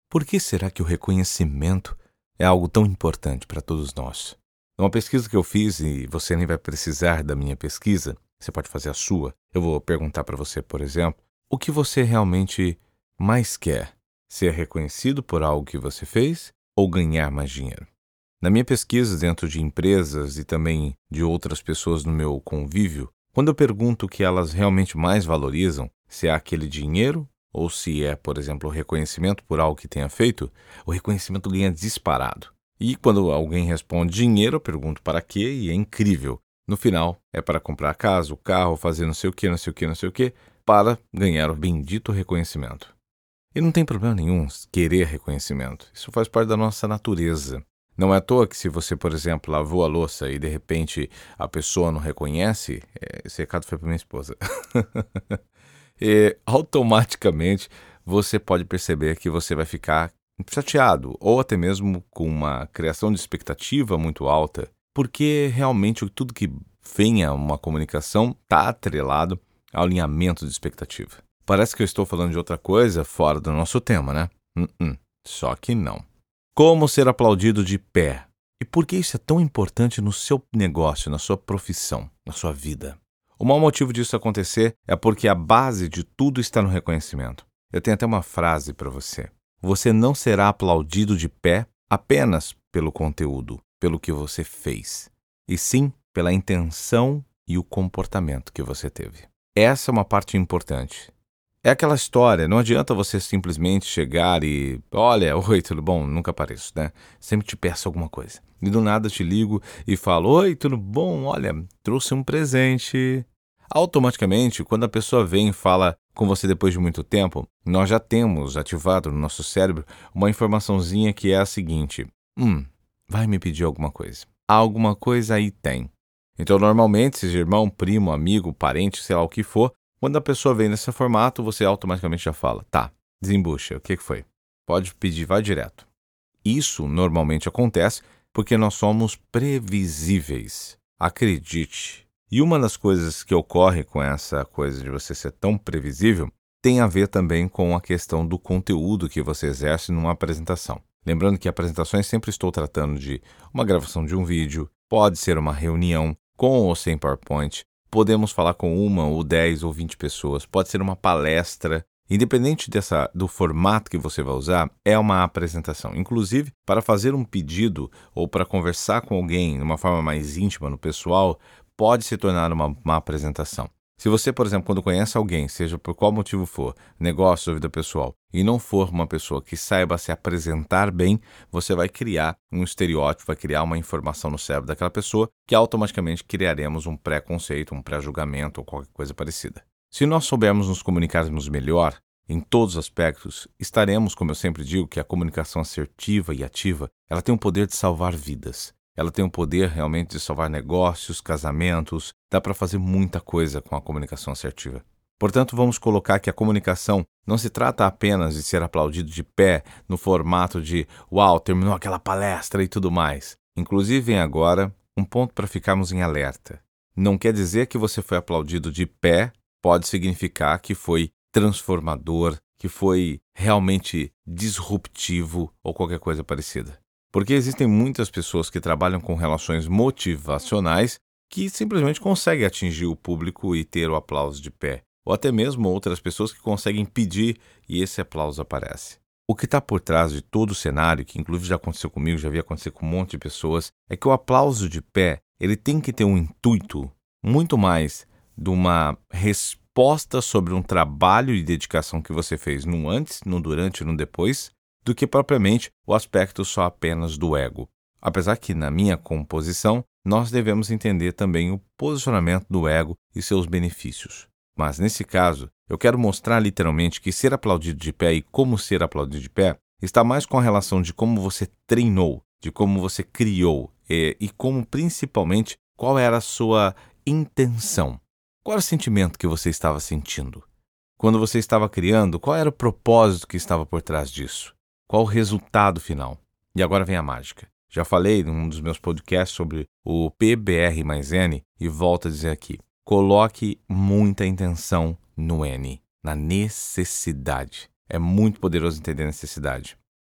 Por que será que o reconhecimento é algo tão importante para todos nós? Uma pesquisa que eu fiz, e você nem vai precisar da minha pesquisa, você pode fazer a sua. Eu vou perguntar para você, por exemplo, o que você realmente mais quer? Ser reconhecido por algo que você fez ou ganhar mais dinheiro? Na minha pesquisa dentro de empresas e também de outras pessoas no meu convívio, quando eu pergunto o que elas realmente mais valorizam, se é aquele dinheiro ou se é, por exemplo, o reconhecimento por algo que tenha feito, o reconhecimento ganha disparado. E quando alguém responde dinheiro, eu pergunto para quê e é incrível. No final, é para comprar a casa, o carro, fazer não sei o que, não sei o que, não sei o que, para ganhar o bendito reconhecimento. E não tem problema nenhum querer reconhecimento. Isso faz parte da nossa natureza. Não é à toa que se você, por exemplo, lavou a louça e de repente a pessoa não reconhece, esse recado foi para minha esposa, e automaticamente você pode perceber que você vai ficar chateado ou até mesmo com uma criação de expectativa muito alta, porque realmente tudo que venha uma comunicação está atrelado ao alinhamento de expectativa. Parece que eu estou falando de outra coisa fora do nosso tema, né? Só que não. Como ser aplaudido de pé? E por que isso é tão importante no seu negócio, na sua profissão, na sua vida? O maior motivo disso acontecer é porque a base de tudo está no reconhecimento. Eu tenho até uma frase para você. Você não será aplaudido de pé apenas pelo conteúdo, pelo que você fez, e sim pela intenção e o comportamento que você teve. Essa é uma parte importante. É aquela história, não adianta você simplesmente chegar e... Olha, oi, tudo bom? Nunca apareço, né? Sempre te peço alguma coisa. E do nada te ligo e falo, oi, tudo bom? Olha, trouxe um presente. Automaticamente, quando a pessoa vem e fala com você depois de muito tempo, nós já temos ativado no nosso cérebro uma informaçãozinha que é a seguinte. Vai me pedir alguma coisa. Alguma coisa aí tem. Então, normalmente, seja irmão, primo, amigo, parente, sei lá o que for, quando a pessoa vem nesse formato, você automaticamente já fala, tá, desembucha, o que foi? Pode pedir, vai direto. Isso normalmente acontece porque nós somos previsíveis. Acredite. E uma das coisas que ocorre com essa coisa de você ser tão previsível tem a ver também com a questão do conteúdo que você exerce numa apresentação. Lembrando que apresentações sempre estou tratando de uma gravação de um vídeo, pode ser uma reunião com ou sem PowerPoint, podemos falar com 1 ou 10 ou 20 pessoas, pode ser uma palestra. Independente do formato que você vai usar, é uma apresentação. Inclusive, para fazer um pedido ou para conversar com alguém de uma forma mais íntima, no pessoal, pode se tornar uma apresentação. Se você, por exemplo, quando conhece alguém, seja por qual motivo for, negócio ou vida pessoal, e não for uma pessoa que saiba se apresentar bem, você vai criar um estereótipo, vai criar uma informação no cérebro daquela pessoa que automaticamente criaremos um pré-conceito, um pré-julgamento ou qualquer coisa parecida. Se nós soubermos nos comunicarmos melhor, em todos os aspectos, estaremos, como eu sempre digo, que a comunicação assertiva e ativa, ela tem o poder de salvar vidas. Ela tem o poder realmente de salvar negócios, casamentos, dá para fazer muita coisa com a comunicação assertiva. Portanto, vamos colocar que a comunicação não se trata apenas de ser aplaudido de pé, no formato de uau, terminou aquela palestra e tudo mais. Inclusive, vem agora um ponto para ficarmos em alerta. Não quer dizer que você foi aplaudido de pé, pode significar que foi transformador, que foi realmente disruptivo ou qualquer coisa parecida. Porque existem muitas pessoas que trabalham com relações motivacionais que simplesmente conseguem atingir o público e ter o aplauso de pé. Ou até mesmo outras pessoas que conseguem pedir e esse aplauso aparece. O que está por trás de todo o cenário, que inclusive já aconteceu comigo, já vi acontecer com um monte de pessoas, é que o aplauso de pé ele tem que ter um intuito muito mais de uma resposta sobre um trabalho e dedicação que você fez no antes, no durante e no depois, do que propriamente o aspecto só apenas do ego. Apesar que, na minha composição, nós devemos entender também o posicionamento do ego e seus benefícios. Mas, nesse caso, eu quero mostrar literalmente que ser aplaudido de pé e como ser aplaudido de pé está mais com a relação de como você treinou, de como você criou e como, principalmente, qual era a sua intenção. Qual era o sentimento que você estava sentindo? Quando você estava criando, qual era o propósito que estava por trás disso? Qual o resultado final? E agora vem a mágica. Já falei em um dos meus podcasts sobre o PBR mais N e volto a dizer aqui. Coloque muita intenção no N, na necessidade. É muito poderoso entender a necessidade.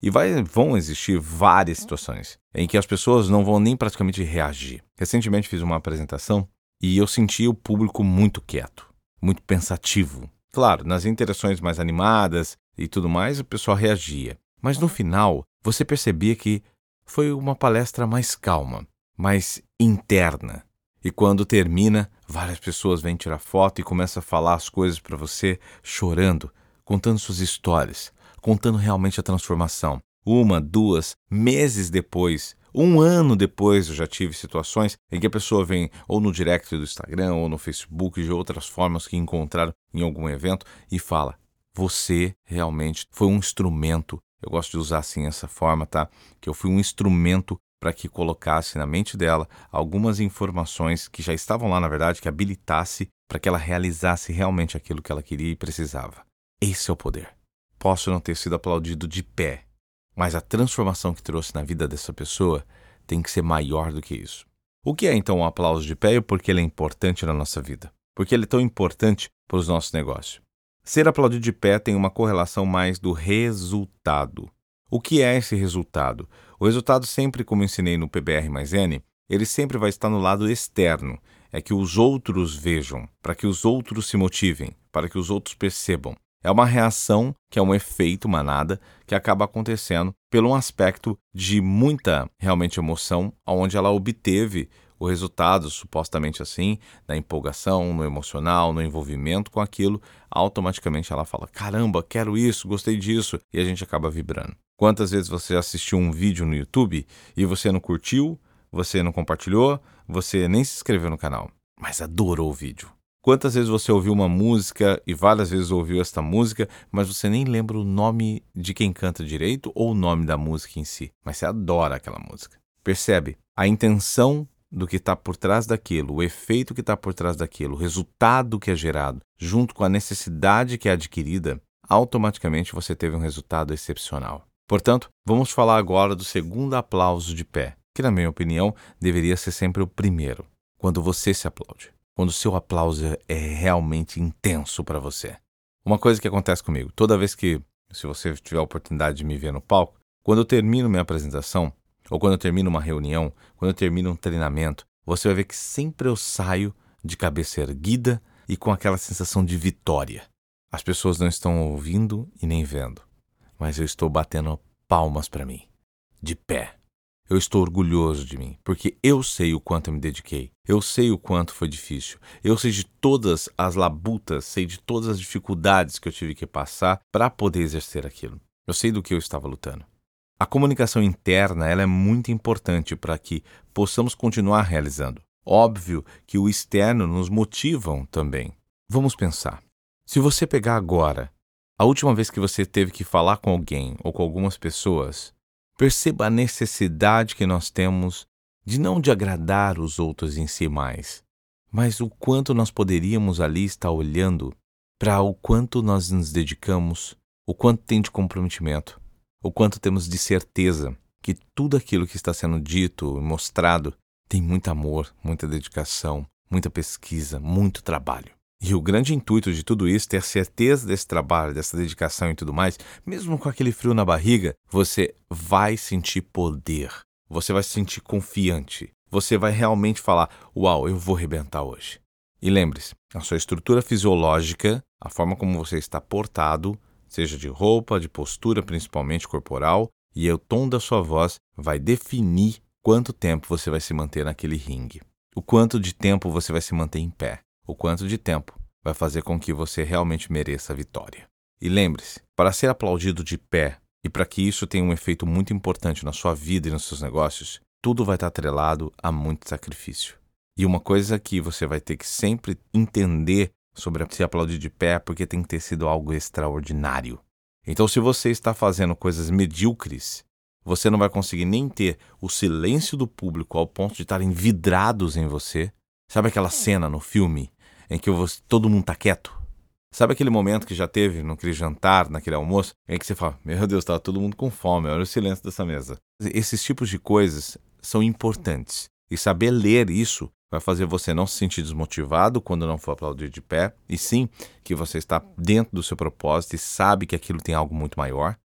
E vão existir várias situações em que as pessoas não vão nem praticamente reagir. Recentemente fiz uma apresentação e eu senti o público muito quieto, muito pensativo. Claro, nas interações mais animadas e tudo mais, o pessoal reagia. Mas no final, você percebia que foi uma palestra mais calma, mais interna. E quando termina, várias pessoas vêm tirar foto e começam a falar as coisas para você, chorando, contando suas histórias, contando realmente a transformação. 1, 2 meses depois, 1 ano depois, eu já tive situações em que a pessoa vem ou no direct do Instagram ou no Facebook, de outras formas que encontraram em algum evento e fala: você realmente foi um instrumento. Eu gosto de usar assim essa forma, tá? Que eu fui um instrumento para que colocasse na mente dela algumas informações que já estavam lá, na verdade, que habilitasse para que ela realizasse realmente aquilo que ela queria e precisava. Esse é o poder. Posso não ter sido aplaudido de pé, mas a transformação que trouxe na vida dessa pessoa tem que ser maior do que isso. O que é então um aplauso de pé e por que ele é importante na nossa vida? Por que ele é tão importante para os nossos negócios? Ser aplaudido de pé tem uma correlação mais do resultado. O que é esse resultado? O resultado sempre, como ensinei no PBR mais N, ele sempre vai estar no lado externo. É que os outros vejam, para que os outros se motivem, para que os outros percebam. É uma reação, que é um efeito manada, que acaba acontecendo pelo um aspecto de muita, realmente, emoção, onde ela obteve o resultado, supostamente assim, da empolgação, no emocional, no envolvimento com aquilo, automaticamente ela fala: caramba, quero isso, gostei disso, e a gente acaba vibrando. Quantas vezes você assistiu um vídeo no YouTube e você não curtiu, você não compartilhou, você nem se inscreveu no canal, mas adorou o vídeo? Quantas vezes você ouviu uma música e várias vezes ouviu esta música, mas você nem lembra o nome de quem canta direito ou o nome da música em si, mas você adora aquela música? Percebe? A intenção do que está por trás daquilo, o efeito que está por trás daquilo, o resultado que é gerado, junto com a necessidade que é adquirida, automaticamente você teve um resultado excepcional. Portanto, vamos falar agora do segundo aplauso de pé, que na minha opinião deveria ser sempre o primeiro, quando você se aplaude. Quando o seu aplauso é realmente intenso para você. Uma coisa que acontece comigo, toda vez que, se você tiver a oportunidade de me ver no palco, quando eu termino minha apresentação, ou quando eu termino uma reunião, quando eu termino um treinamento, você vai ver que sempre eu saio de cabeça erguida e com aquela sensação de vitória. As pessoas não estão ouvindo e nem vendo, mas eu estou batendo palmas para mim, de pé. Eu estou orgulhoso de mim, porque eu sei o quanto eu me dediquei. Eu sei o quanto foi difícil. Eu sei de todas as labutas, sei de todas as dificuldades que eu tive que passar para poder exercer aquilo. Eu sei do que eu estava lutando. A comunicação interna ela é muito importante para que possamos continuar realizando. Óbvio que o externo nos motiva também. Vamos pensar. Se você pegar agora, a última vez que você teve que falar com alguém ou com algumas pessoas, perceba a necessidade que nós temos de não de agradar os outros em si mais, mas o quanto nós poderíamos ali estar olhando para o quanto nós nos dedicamos, o quanto tem de comprometimento, o quanto temos de certeza que tudo aquilo que está sendo dito e mostrado tem muito amor, muita dedicação, muita pesquisa, muito trabalho. E o grande intuito de tudo isso, ter certeza desse trabalho, dessa dedicação e tudo mais, mesmo com aquele frio na barriga, você vai sentir poder, você vai se sentir confiante, você vai realmente falar: uau, eu vou arrebentar hoje. E lembre-se, a sua estrutura fisiológica, a forma como você está portado, seja de roupa, de postura, principalmente corporal, e o tom da sua voz vai definir quanto tempo você vai se manter naquele ringue, o quanto de tempo você vai se manter em pé. O quanto de tempo vai fazer com que você realmente mereça a vitória. E lembre-se, para ser aplaudido de pé e para que isso tenha um efeito muito importante na sua vida e nos seus negócios, tudo vai estar atrelado a muito sacrifício. E uma coisa que você vai ter que sempre entender sobre se aplaudir de pé é porque tem que ter sido algo extraordinário. Então, se você está fazendo coisas medíocres, você não vai conseguir nem ter o silêncio do público ao ponto de estarem vidrados em você. Sabe aquela cena no filme em que todo mundo tá quieto? Sabe aquele momento que já teve naquele jantar, naquele almoço, em que você fala: meu Deus, tá todo mundo com fome, olha o silêncio dessa mesa. Esses tipos de coisas são importantes. E saber ler isso vai fazer você não se sentir desmotivado quando não for aplaudir de pé, e sim que você está dentro do seu propósito e sabe que aquilo tem algo muito maior.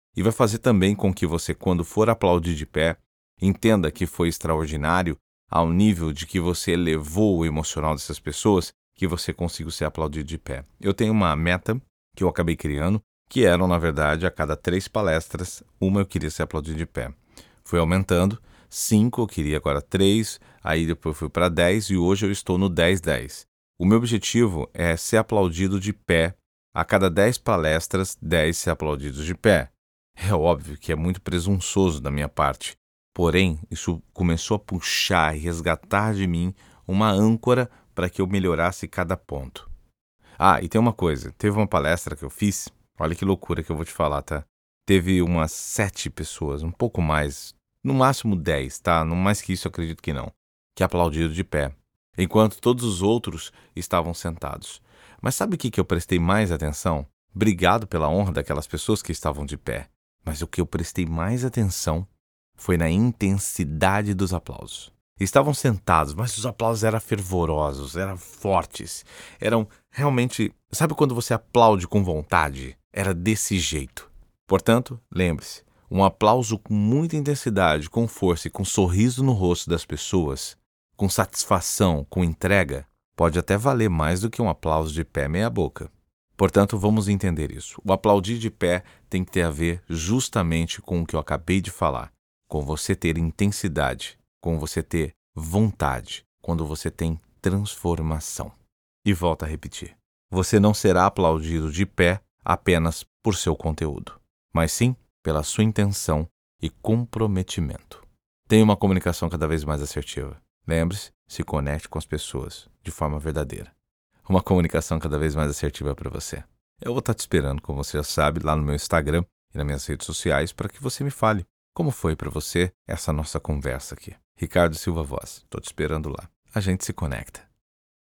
E vai fazer também com que você, quando for aplaudir de pé, entenda que foi extraordinário ao nível de que você elevou o emocional dessas pessoas, que você conseguiu ser aplaudido de pé. Eu tenho uma meta que eu acabei criando, que eram, na verdade, a cada 3 palestras, uma eu queria ser aplaudido de pé. Fui aumentando, 5 eu queria, agora 3, aí depois fui para 10 e hoje eu estou no 10-10. O meu objetivo é ser aplaudido de pé, a cada 10 palestras, 10 ser aplaudidos de pé. É óbvio que é muito presunçoso da minha parte, porém, isso começou a puxar e resgatar de mim uma âncora para que eu melhorasse cada ponto. Ah, e tem uma coisa, teve uma palestra que eu fiz, olha que loucura que eu vou te falar, tá? Teve umas 7 pessoas, um pouco mais, no máximo 10, tá? No mais que isso eu acredito que não, que aplaudiram de pé, enquanto todos os outros estavam sentados. Mas sabe o que eu prestei mais atenção? Obrigado pela honra daquelas pessoas que estavam de pé. Mas o que eu prestei mais atenção foi na intensidade dos aplausos. Estavam sentados, mas os aplausos eram fervorosos, eram fortes, eram realmente... Sabe quando você aplaude com vontade? Era desse jeito. Portanto, lembre-se, um aplauso com muita intensidade, com força e com sorriso no rosto das pessoas, com satisfação, com entrega, pode até valer mais do que um aplauso de pé meia boca. Portanto, vamos entender isso. O aplaudir de pé tem que ter a ver justamente com o que eu acabei de falar. Com você ter intensidade, com você ter vontade, quando você tem transformação. E volto a repetir. Você não será aplaudido de pé apenas por seu conteúdo, mas sim pela sua intenção e comprometimento. Tenha uma comunicação cada vez mais assertiva. Lembre-se, se conecte com as pessoas de forma verdadeira. Uma comunicação cada vez mais assertiva para você. Eu vou estar te esperando, como você já sabe, lá no meu Instagram e nas minhas redes sociais para que você me fale como foi para você essa nossa conversa aqui. Ricardo Silva Voz, estou te esperando lá. A gente se conecta.